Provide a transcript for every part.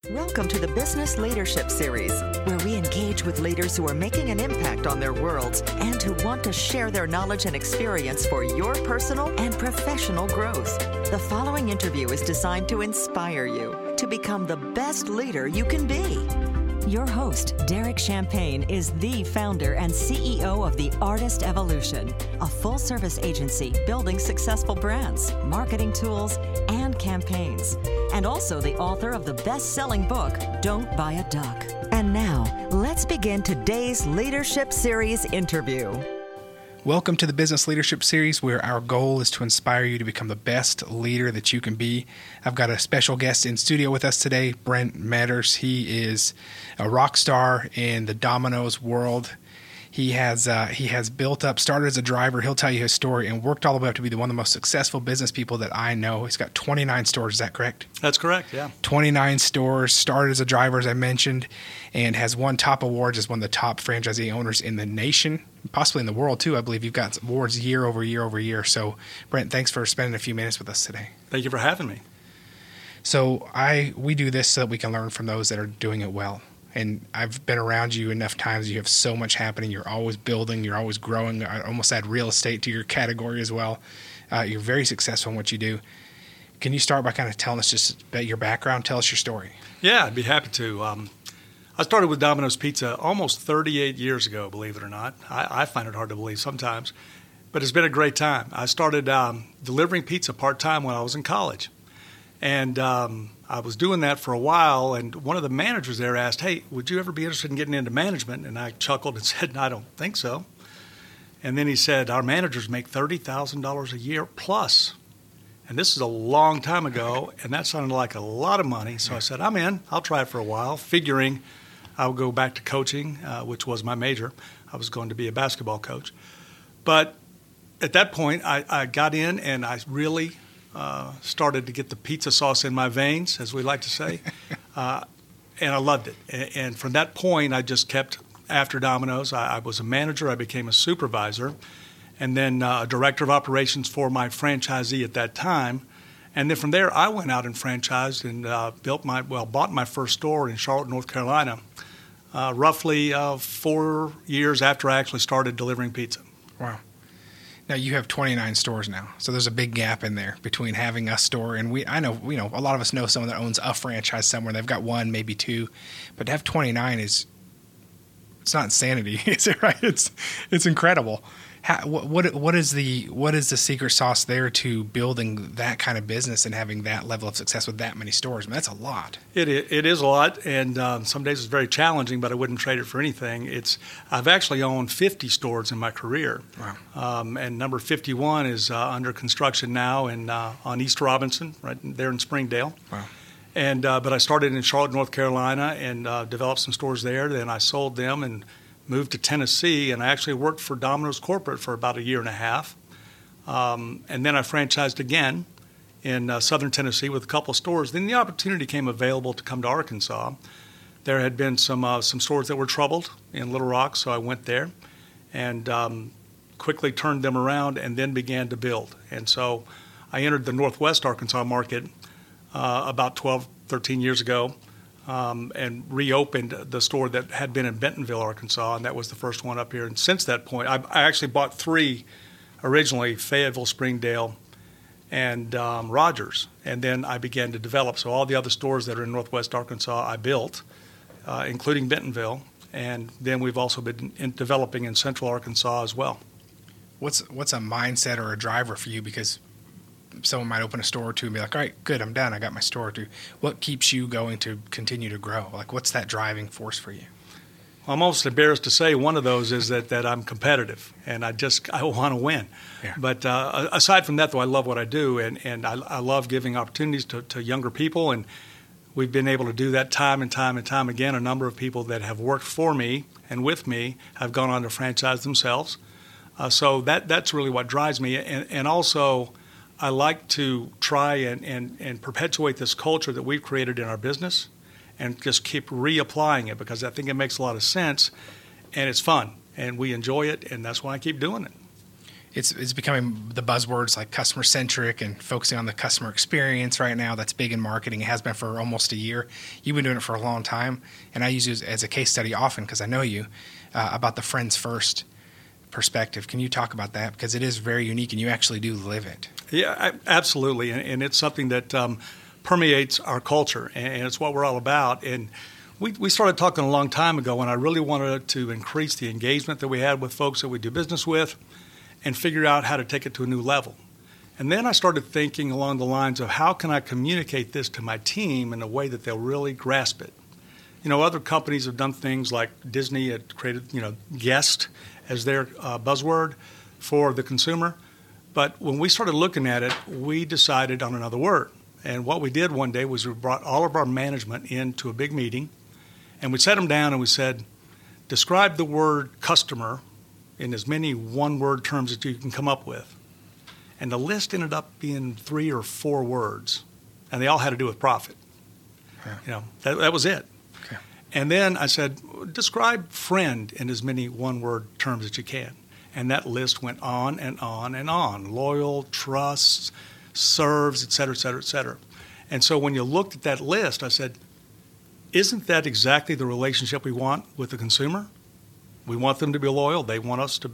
Welcome to the Business Leadership Series, where we engage with leaders who are making an impact on their worlds and who want to share their knowledge and experience for your personal and professional growth. The following interview is designed to inspire you to become the best leader you can be. Your host, Derek Champagne, is the founder and CEO of The Artist Evolution, a full-service agency building successful brands, marketing tools, and campaigns, and also the author of the best-selling book, Don't Buy a Duck. And now, let's begin today's Leadership Series interview. Welcome to the Business Leadership Series, where our goal is to inspire you to become the best leader that you can be. I've got a special guest in studio with us today, Brent Meadors. He is a rock star in the Domino's world. He has started as a driver. He'll tell you his story, and worked all the way up to be one of the most successful business people that I know. He's got 29 stores. Is that correct? That's correct, yeah. 29 stores, started as a driver, as I mentioned, and has won top awards as one of the top franchisee owners in the nation, possibly in the world too. I believe you've got awards year over year over year. So, Brent, thanks for spending a few minutes with us today. Thank you for having me. So we do this so that we can learn from those that are doing it well. And I've been around you enough times. You have so much happening. You're always building. You're always growing. I almost add real estate to your category as well. You're very successful in what you do. Can you start by kind of telling us just about your background? Tell us your story. Yeah, I'd be happy to. I started with Domino's Pizza almost 38 years ago, believe it or not. I find it hard to believe sometimes, but it's been a great time. I started delivering pizza part-time when I was in college. And I was doing that for a while, and one of the managers there asked, "Hey, would you ever be interested in getting into management?" And I chuckled and said, "I don't think so." And then he said, "Our managers make $30,000 a year plus." And this is a long time ago, and that sounded like a lot of money. So I said, "I'm in. I'll try it for a while," figuring I would go back to coaching, which was my major. I was going to be a basketball coach. But at that point, I got in, and I really started to get the pizza sauce in my veins, as we like to say, and I loved it. And from that point, I just kept after Domino's. I was a manager. I became a supervisor, and then a director of operations for my franchisee at that time. And then from there, I went out and franchised and bought my first store in Charlotte, North Carolina, roughly 4 years after I actually started delivering pizza. Wow. Now you have 29 stores now, so there's a big gap in there between having a store and I know a lot of us know someone that owns a franchise somewhere. They've got one, maybe two, but to have 29 it's not insanity, is it? Right? It's incredible. What is the secret sauce there to building that kind of business and having that level of success with that many stores? I mean, that's a lot. It is a lot, and some days it's very challenging, but I wouldn't trade it for anything. I've actually owned 50 stores in my career. Wow. And number 51 is under construction now on East Robinson, right there in Springdale. Wow. And but I started in Charlotte, North Carolina, and developed some stores there. Then I sold them and moved to Tennessee, and I actually worked for Domino's Corporate for about a year and a half. And then I franchised again in southern Tennessee with a couple of stores. Then the opportunity came available to come to Arkansas. There had been some stores that were troubled in Little Rock, so I went there and quickly turned them around and then began to build. And so I entered the Northwest Arkansas market about 12, 13 years ago. And reopened the store that had been in Bentonville, Arkansas, and that was the first one up here. And since that point, I actually bought 3 originally, Fayetteville, Springdale, and Rogers. And then I began to develop. So all the other stores that are in Northwest Arkansas I built, including Bentonville. And then we've also been developing in Central Arkansas as well. What's a mindset or a driver for you? Because someone might open a store or two and be like, all right, good, I'm done. I got my store or two. What keeps you going to continue to grow? Like, what's that driving force for you? Well, I'm almost embarrassed to say one of those is that I'm competitive, and I want to win. Yeah. But aside from that, though, I love what I do, and I love giving opportunities to younger people, and we've been able to do that time and time and time again. A number of people that have worked for me and with me have gone on to franchise themselves. So that's really what drives me. And also, I like to try and perpetuate this culture that we've created in our business and just keep reapplying it, because I think it makes a lot of sense and it's fun and we enjoy it, and that's why I keep doing it. It's becoming the buzzwords like customer centric and focusing on the customer experience right now. That's big in marketing. It has been for almost a year. You've been doing it for a long time, and I use it as a case study often because I know you about the friends first perspective. Can you talk about that, because it is very unique and you actually do live it? Yeah, absolutely, and it's something that permeates our culture, and it's what we're all about. And we started talking a long time ago, and I really wanted to increase the engagement that we had with folks that we do business with, and figure out how to take it to a new level. And then I started thinking along the lines of how can I communicate this to my team in a way that they'll really grasp it. Other companies have done things like Disney had created, guest as their buzzword for the consumer. But when we started looking at it, we decided on another word. And what we did one day was we brought all of our management into a big meeting, and we sat them down and we said, describe the word customer in as many one-word terms that you can come up with. And the list ended up being 3 or 4 words, and they all had to do with profit. Yeah. That was it. Okay. And then I said, describe friend in as many one-word terms as you can. And that list went on and on and on. Loyal, trusts, serves, et cetera, et cetera, et cetera. And so when you looked at that list, I said, isn't that exactly the relationship we want with the consumer? We want them to be loyal. They want to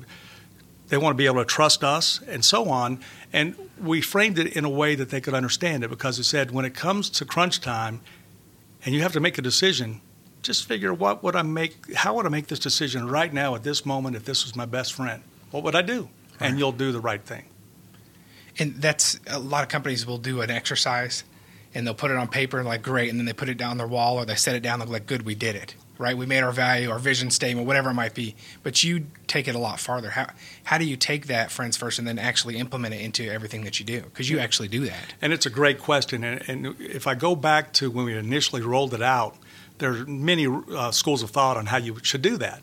be able to trust us, and so on. And we framed it in a way that they could understand it, because it said, when it comes to crunch time and you have to make a decision, just figure how would I make this decision right now at this moment if this was my best friend? What would I do? Right. And you'll do the right thing. And that's a lot of companies will do an exercise and they'll put it on paper and like, great, and then they put it down their wall or they set it down, they're like, good, we did it. Right, we made our value, our vision statement, whatever it might be. But you take it a lot farther. How do you take that friends first and then actually implement it into everything that you do? Because you actually do that. And it's a great question. And if I go back to when we initially rolled it out, there are many schools of thought on how you should do that.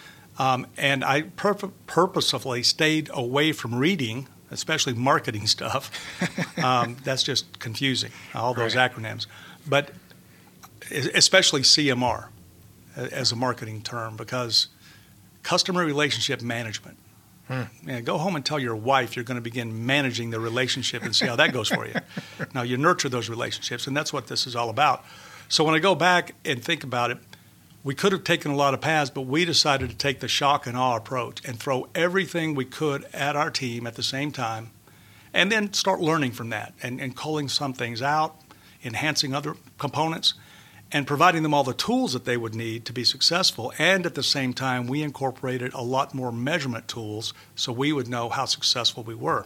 And I purposefully stayed away from reading, especially marketing stuff. That's just confusing, all those acronyms. But especially CMR. As a marketing term, because customer relationship management. Go home and tell your wife you're going to begin managing the relationship and see how that goes for you. Now, you nurture those relationships, and that's what this is all about. So when I go back and think about it, we could have taken a lot of paths, but we decided to take the shock and awe approach and throw everything we could at our team at the same time, and then start learning from that and culling some things out, enhancing other components, and providing them all the tools that they would need to be successful. And at the same time, we incorporated a lot more measurement tools so we would know how successful we were.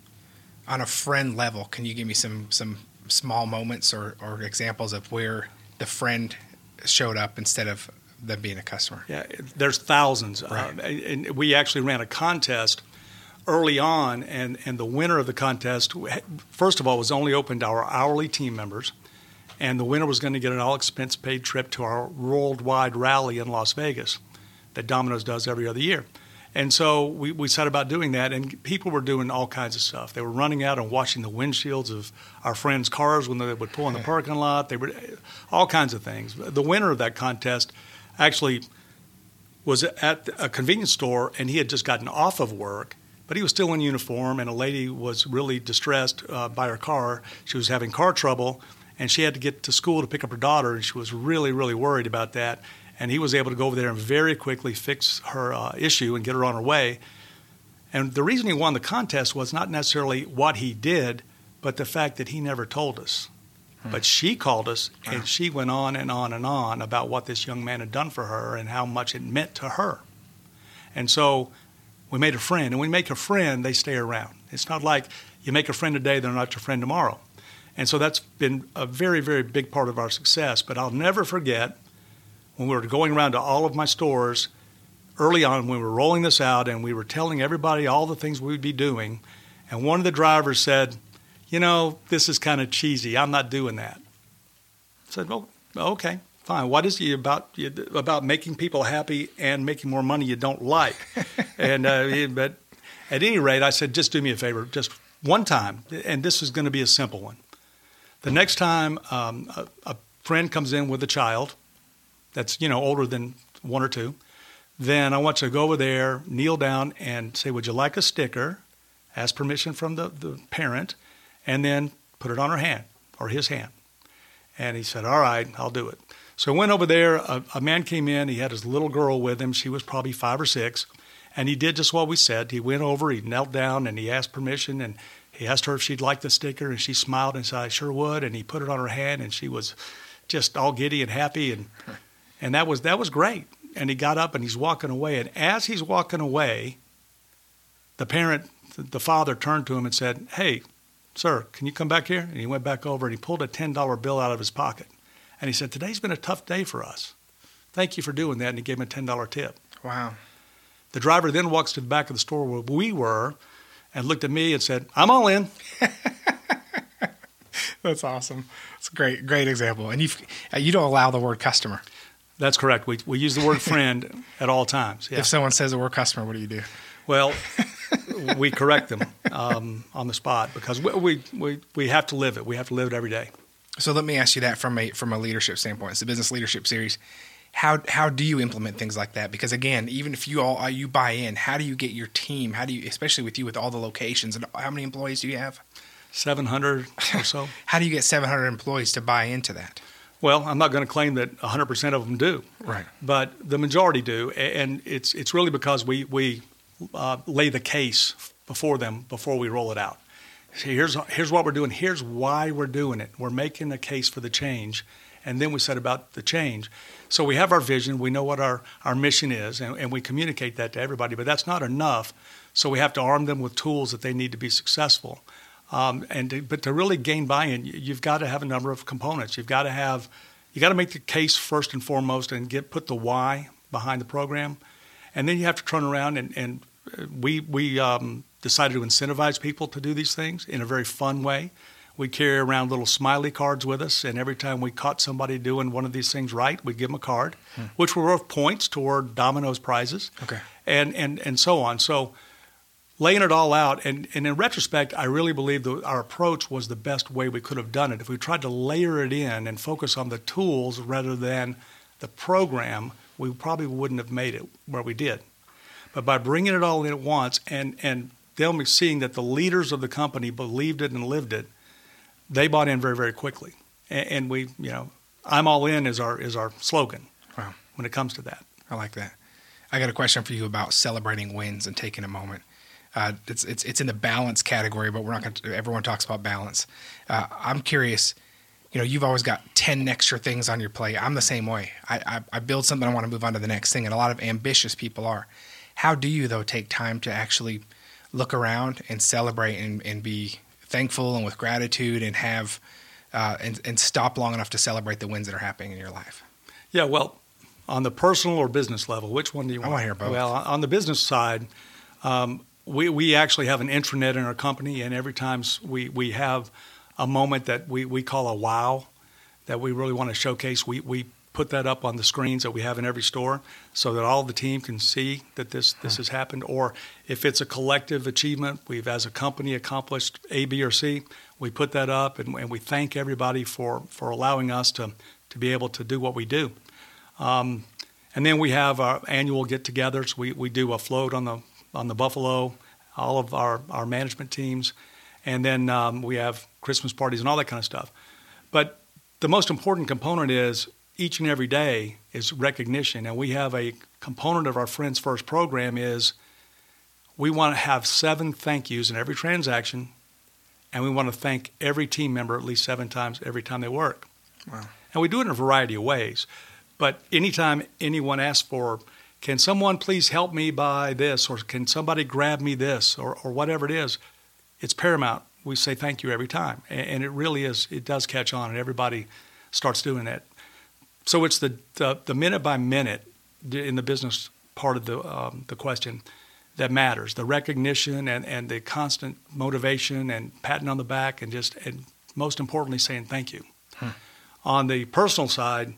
On a friend level, can you give me some small moments or examples of where the friend showed up instead of them being a customer? Yeah, there's thousands. Right. And we actually ran a contest early on, and the winner of the contest, first of all, was only open to our hourly team members. And the winner was going to get an all-expense-paid trip to our worldwide rally in Las Vegas that Domino's does every other year. And so we set about doing that, and people were doing all kinds of stuff. They were running out and washing the windshields of our friends' cars when they would pull in the parking lot. They were all kinds of things. The winner of that contest actually was at a convenience store, and he had just gotten off of work, but he was still in uniform, and a lady was really distressed by her car. She was having car trouble, and she had to get to school to pick up her daughter, and she was really, really worried about that. And he was able to go over there and very quickly fix her issue and get her on her way. And the reason he won the contest was not necessarily what he did, but the fact that he never told us. But she called us, and she went on and on and on about what this young man had done for her and how much it meant to her. And so we made a friend. And when you make a friend, they stay around. It's not like you make a friend today, they're not your friend tomorrow. And so that's been a very, very big part of our success. But I'll never forget when we were going around to all of my stores early on when we were rolling this out and we were telling everybody all the things we would be doing. And one of the drivers said, this is kind of cheesy. I'm not doing that. I said, well, okay, fine. What is it about making people happy and making more money you don't like? But at any rate, I said, just do me a favor, just one time. And this is going to be a simple one. The next time a friend comes in with a child that's, older than 1 or 2, then I want you to go over there, kneel down, and say, would you like a sticker? ask permission from the parent, and then put it on her hand or his hand. And he said, all right, I'll do it. So I went over there. A man came in. He had his little girl with him. She was probably 5 or 6. And he did just what we said. He went over, he knelt down, and he asked permission. And he asked her if she'd like the sticker. And she smiled and said, I sure would. And he put it on her hand, and she was just all giddy and happy. And that was great. And he got up, and he's walking away. And as he's walking away, the father turned to him and said, hey, sir, can you come back here? And he went back over, and he pulled a $10 bill out of his pocket. And he said, today's been a tough day for us. Thank you for doing that. And he gave him a $10 tip. Wow. The driver then walks to the back of the store where we were and looked at me and said, I'm all in. That's awesome. It's a great example. And you don't allow the word customer. That's correct. We use the word friend at all times. Yeah. If someone says the word customer, what do you do? Well, we correct them on the spot because we have to live it. We have to live it every day. So let me ask you that from a leadership standpoint. It's the Business Leadership Series. How do you implement things like that? Because again, even if you buy in, how do you get your team? How do you, especially with you with all the locations and how many employees do you have? 700 or so. How do you get 700 employees to buy into that? Well, I'm not going to claim that 100% of them do. Right. But the majority do, and it's really because we lay the case before them before we roll it out. See, here's what we're doing. Here's why we're doing it. We're making a case for the change, and then we set about the change. So we have our vision. We know what our mission is, and we communicate that to everybody. But that's not enough. So we have to arm them with tools that they need to be successful. But to really gain buy-in, you've got to have a number of components. You got to make the case first and foremost, and put the why behind the program, and then you have to turn around and we decided to incentivize people to do these things in a very fun way. We carry around little smiley cards with us, and every time we caught somebody doing one of these things right, we'd give them a card, which were worth points toward Domino's prizes, okay, and so on. So laying it all out, and in retrospect, I really believe that our approach was the best way we could have done it. If we tried to layer it in and focus on the tools rather than the program, we probably wouldn't have made it where we did. But by bringing it all in at once and them seeing that the leaders of the company believed it and lived it, they bought in very, very quickly. And we, I'm all in is our slogan. Wow. When it comes to that. I like that. I got a question for you about celebrating wins and taking a moment. It's in the balance category, but we're not going to. Everyone talks about balance. I'm curious. You've always got 10 extra things on your plate. I'm the same way. I build something, I want to move on to the next thing, and a lot of ambitious people are. How do you, though, take time to actually look around and celebrate and be thankful and with gratitude and have and stop long enough to celebrate the wins that are happening in your life? Yeah, well, on the personal or business level, which one do you want? I want to hear both. Well, on the business side, we actually have an intranet in our company, and every time we have a moment that we call a wow that we really want to showcase, we put that up on the screens that we have in every store so that all the team can see that this has happened. Or if it's a collective achievement, we've as a company accomplished A, B, or C, we put that up and we thank everybody for allowing us to be able to do what we do. And then we have our annual get-togethers. We do a float on the Buffalo, all of our management teams, and then we have Christmas parties and all that kind of stuff. But the most important component is each and every day is recognition, and we have a component of our Friends First program is we want to have 7 thank yous in every transaction, and we want to thank every team member at least 7 times every time they work. Wow. And we do it in a variety of ways. But anytime anyone asks for, can someone please help me buy this, or can somebody grab me this, or whatever it is, it's paramount. We say thank you every time. And it really is, it does catch on, and everybody starts doing that. So it's the minute by minute in the business part of the question that matters, the recognition and the constant motivation and patting on the back and most importantly saying thank you. On the personal side,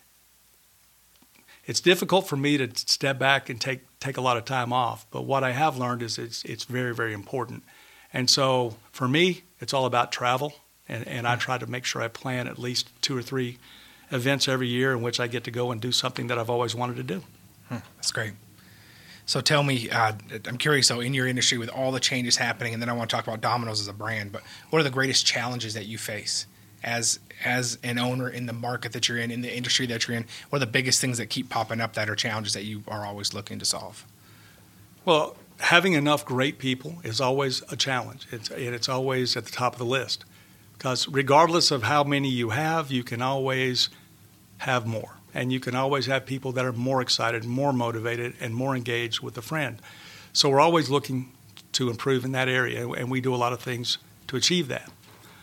it's difficult for me to step back and take a lot of time off, but what I have learned is it's very, very important. And so for me, it's all about travel, and I try to make sure I plan at least 2 or 3 events every year in which I get to go and do something that I've always wanted to do. That's great. So tell me, I'm curious, so in your industry with all the changes happening, and then I want to talk about Domino's as a brand, but what are the greatest challenges that you face as an owner in the market that you're in the industry that you're in? What are the biggest things that keep popping up that are challenges that you are always looking to solve? Well, having enough great people is always a challenge. It's always at the top of the list, because regardless of how many you have, you can always have more. And you can always have people that are more excited, more motivated, and more engaged with a friend. So we're always looking to improve in that area, and we do a lot of things to achieve that.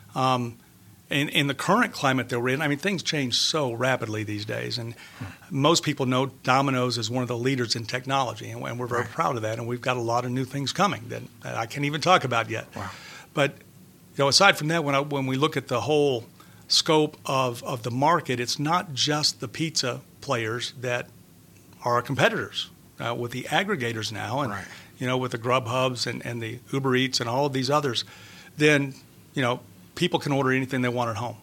In the current climate that we're in, I mean, things change so rapidly these days, and most people know Domino's is one of the leaders in technology, and we're very proud of that, and we've got a lot of new things coming that I can't even talk about yet. Wow. But aside from that, when we look at the whole scope of the market, it's not just the pizza players that are our competitors. With the aggregators now, and with the Grubhubs and the Uber Eats and all of these others, then people can order anything they want at home.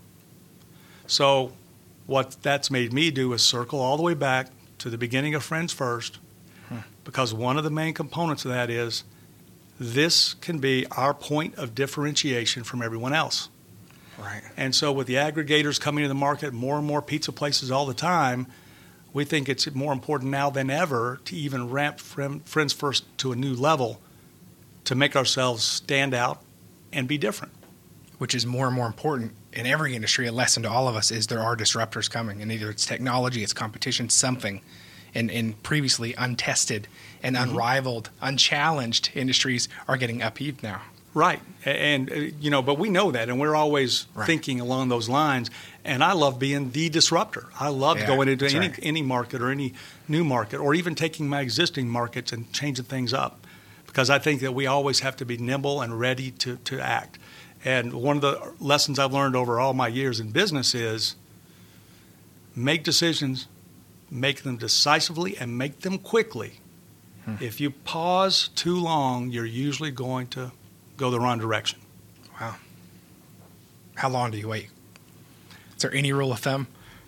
So what that's made me do is circle all the way back to the beginning of Friends First, because one of the main components of that is this can be our point of differentiation from everyone else. Right. And so with the aggregators coming to the market, more and more pizza places all the time, we think it's more important now than ever to even ramp Friends First to a new level to make ourselves stand out and be different. Which is more and more important in every industry. A lesson to all of us is there are disruptors coming, and either it's technology, it's competition, something. In previously untested and unrivaled, unchallenged industries are getting upheaved now. Right. And, but we know that, and we're always thinking along those lines. And I love being the disruptor. I love going into any market or any new market, or even taking my existing markets and changing things up, because I think that we always have to be nimble and ready to act. And one of the lessons I've learned over all my years in business is make decisions, make them decisively, and make them quickly. If you pause too long, you're usually going to go the wrong direction. Wow. How long do you wait? Is there any rule of thumb?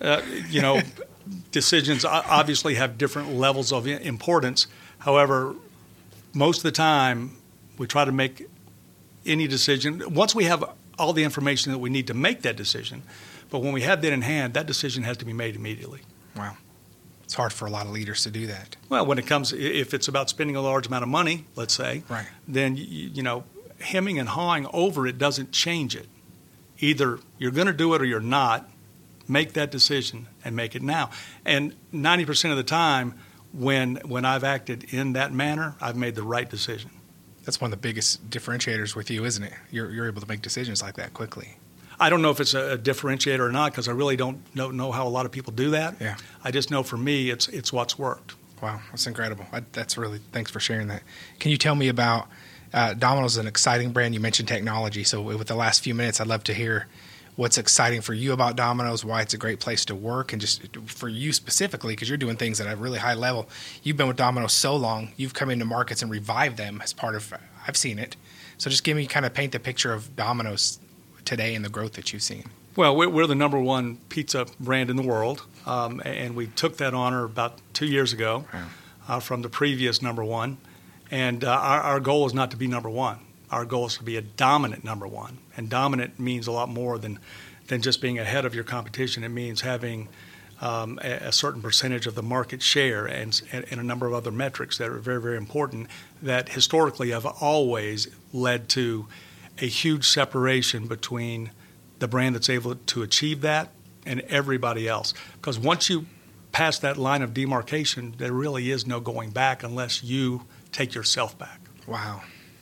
Decisions obviously have different levels of importance. However, most of the time, we try to make any decision once we have all the information that we need to make that decision. But when we have that in hand, that decision has to be made immediately. Wow. It's hard for a lot of leaders to do that. Well, when it comes, if it's about spending a large amount of money, let's say, then, hemming and hawing over it doesn't change it. Either you're going to do it or you're not. Make that decision and make it now. And 90% of the time, when I've acted in that manner, I've made the right decision. That's one of the biggest differentiators with you, isn't it? You're able to make decisions like that quickly. I don't know if it's a differentiator or not, because I really don't know how a lot of people do that. Yeah. I just know for me, it's what's worked. Wow, that's incredible. Thanks for sharing that. Can you tell me about Domino's is an exciting brand. You mentioned technology. So with the last few minutes, I'd love to hear what's exciting for you about Domino's, why it's a great place to work, and just for you specifically, because you're doing things at a really high level. You've been with Domino's so long. You've come into markets and revived them as part of – I've seen it. So just paint the picture of Domino's today and the growth that you've seen. Well, we're the number one pizza brand in the world, and we took that honor about 2 years ago from the previous number one. And our goal is not to be number one. Our goal is to be a dominant number one. And dominant means a lot more than just being ahead of your competition. It means having a certain percentage of the market share and a number of other metrics that are very, very important that historically have always led to a huge separation between the brand that's able to achieve that and everybody else. Because once you pass that line of demarcation, there really is no going back unless you take yourself back. Wow.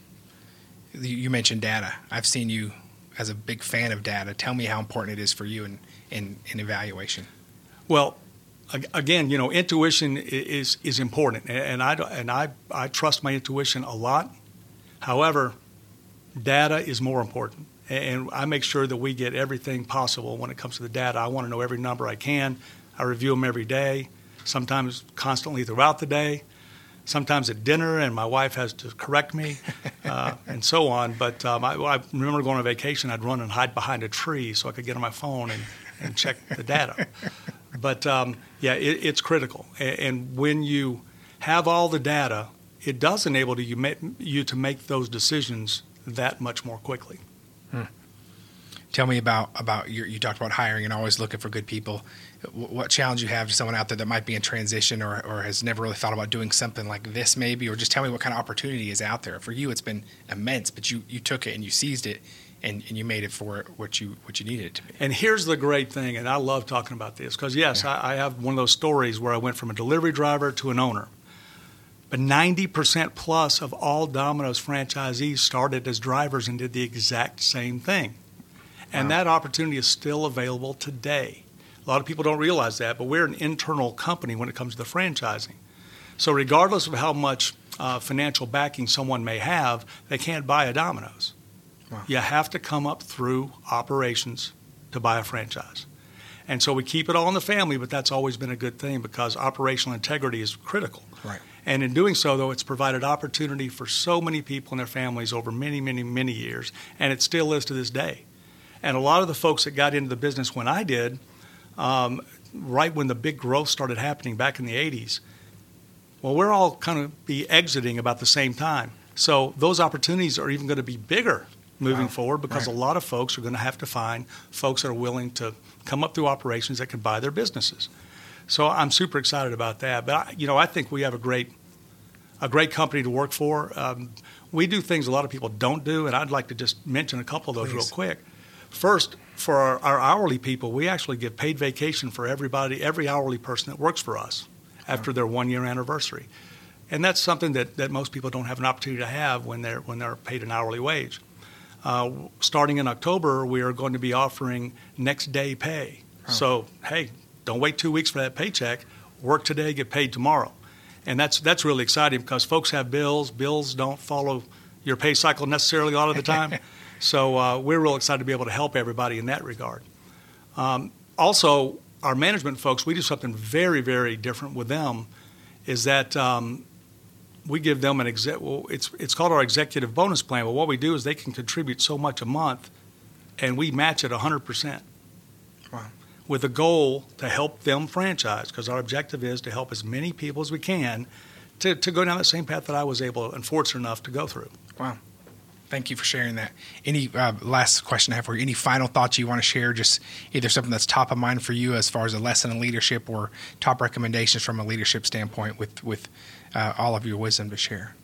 You mentioned data. I've seen you as a big fan of data. Tell me how important it is for you in evaluation. Well, again, intuition is important, and I trust my intuition a lot. However, data is more important, and I make sure that we get everything possible when it comes to the data. I want to know every number I can. I review them every day, sometimes constantly throughout the day. Sometimes at dinner, and my wife has to correct me, and so on. But I remember going on vacation, I'd run and hide behind a tree so I could get on my phone and check the data. But, it's critical. And when you have all the data, it does enable you to make those decisions that much more quickly. Tell me about you talked about hiring and always looking for good people. What challenge you have to someone out there that might be in transition or has never really thought about doing something like this maybe, or just tell me what kind of opportunity is out there. For you, it's been immense, but you took it and you seized it and you made it for what you needed it to be. And here's the great thing, and I love talking about this because, yes, I have one of those stories where I went from a delivery driver to an owner. But 90% plus of all Domino's franchisees started as drivers and did the exact same thing. And that opportunity is still available today. A lot of people don't realize that, but we're an internal company when it comes to the franchising. So regardless of how much financial backing someone may have, they can't buy a Domino's. Wow. You have to come up through operations to buy a franchise. And so we keep it all in the family, but that's always been a good thing because operational integrity is critical. Right. And in doing so, though, it's provided opportunity for so many people and their families over many, many, many years, and it still is to this day. And a lot of the folks that got into the business when I did, right when the big growth started happening back in the 80s, well, we're all kind of be exiting about the same time. So those opportunities are even going to be bigger moving forward because a lot of folks are going to have to find folks that are willing to come up through operations that can buy their businesses. So I'm super excited about that. But I think we have a great company to work for. We do things a lot of people don't do, and I'd like to just mention a couple of those real quick. First, for our hourly people, we actually give paid vacation for every hourly person that works for us after their 1-year anniversary. And that's something that most people don't have an opportunity to have when they're paid an hourly wage. Starting in October, we are going to be offering next day pay. So, hey, don't wait 2 weeks for that paycheck. Work today, get paid tomorrow. And that's really exciting because folks have bills. Bills don't follow your pay cycle necessarily a lot of the time. So we're real excited to be able to help everybody in that regard. Also, our management folks, we do something very, very different with them, is that we give them it's called our executive bonus plan. But what we do is they can contribute so much a month, and we match it 100%. Wow. With the goal to help them franchise, because our objective is to help as many people as we can to go down the same path that I was able and fortunate enough to go through. Wow. Thank you for sharing that. Any last question I have for you, any final thoughts you want to share, just either something that's top of mind for you as far as a lesson in leadership or top recommendations from a leadership standpoint with all of your wisdom to share?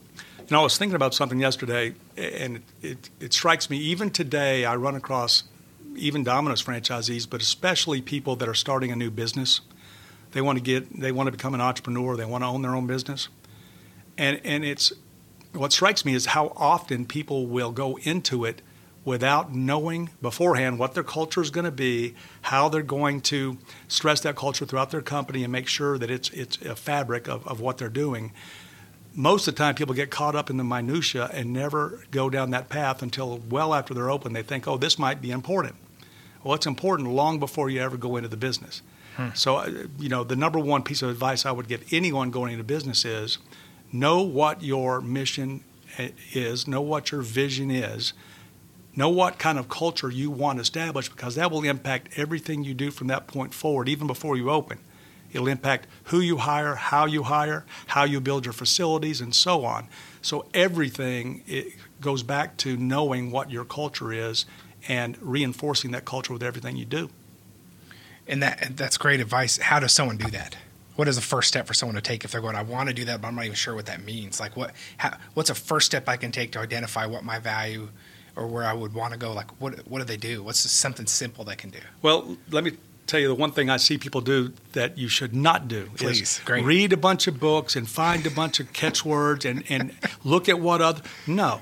I was thinking about something yesterday, and it strikes me, even today I run across even Domino's franchisees, but especially people that are starting a new business. They want to become an entrepreneur. They want to own their own business. And it's what strikes me is how often people will go into it without knowing beforehand what their culture is going to be, how they're going to stress that culture throughout their company and make sure that it's a fabric of what they're doing. Most of the time, people get caught up in the minutia and never go down that path until well after they're open. They think, oh, this might be important. Well, it's important long before you ever go into the business. So, the number one piece of advice I would give anyone going into business is know what your mission is, know what your vision is, know what kind of culture you want to establish, because that will impact everything you do from that point forward, even before you open. It'll impact who you hire, how you build your facilities, and so on. So everything goes back to knowing what your culture is and reinforcing that culture with everything you do. And that's great advice. How does someone do that? What is the first step for someone to take if they're going, I want to do that, but I'm not even sure what that means? Like, what's a first step I can take to identify what my value or where I would want to go? Like, what do they do? What's something simple they can do? Well, let me tell you the one thing I see people do that you should not do. Please, is great. Read a bunch of books and find a bunch of catchwords and look at what other. No.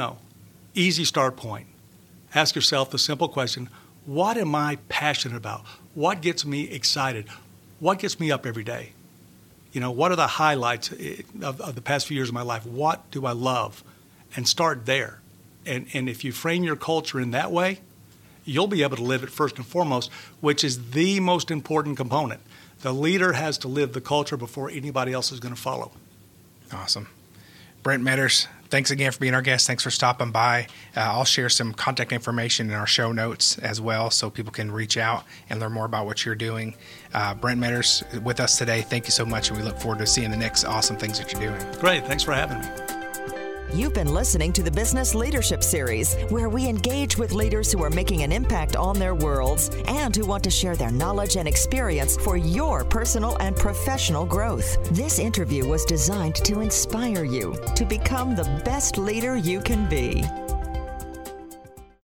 Easy start point. Ask yourself the simple question, what am I passionate about? What gets me excited? What gets me up every day? What are the highlights of the past few years of my life? What do I love? And start there. And if you frame your culture in that way, you'll be able to live it first and foremost, which is the most important component. The leader has to live the culture before anybody else is going to follow. Awesome. Brent Meadors, thanks again for being our guest. Thanks for stopping by. I'll share some contact information in our show notes as well so people can reach out and learn more about what you're doing. Brent Meadors with us today. Thank you so much, and we look forward to seeing the next awesome things that you're doing. Great. Thanks for having me. You've been listening to the Business Leadership Series, where we engage with leaders who are making an impact on their worlds and who want to share their knowledge and experience for your personal and professional growth. This interview was designed to inspire you to become the best leader you can be.